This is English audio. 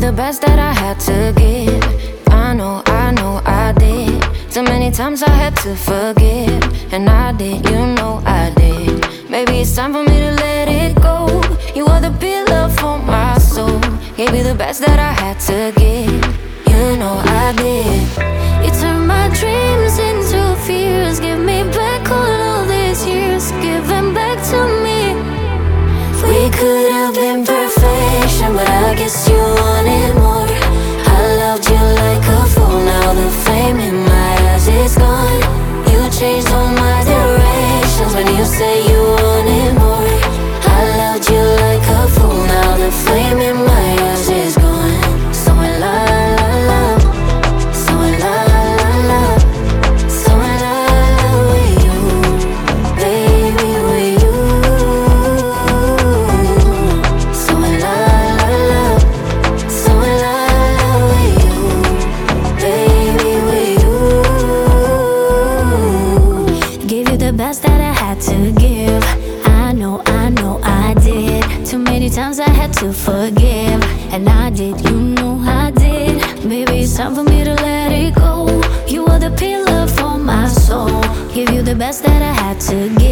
the best that I had to give. I know I did. Too many times I had to forgive, and I did, you know I did. Maybe it's time for me to let it go. You are the pillar for my soul. Gave you the best that I had to give. You know I did. You turned my dreams into fears. Give me back all these years. Give them back to me. We could have been perfection, but I guess you wanted more. I loved you like a fool. Now the flame in my eyes is gone. You changed all my directions when you say you wanted more. I loved you like a fool. Now the flame in my eyes is gone. So in love, so in love, so in love with you, baby, with you. So in love, so in love with you, baby, with you. Gave you the best that I had to give. I know I did. Too many times I had to forgive, and I did, you know I did. Maybe it's time for me to let it go. You were the pillar for my soul. Give you the best that I had to give.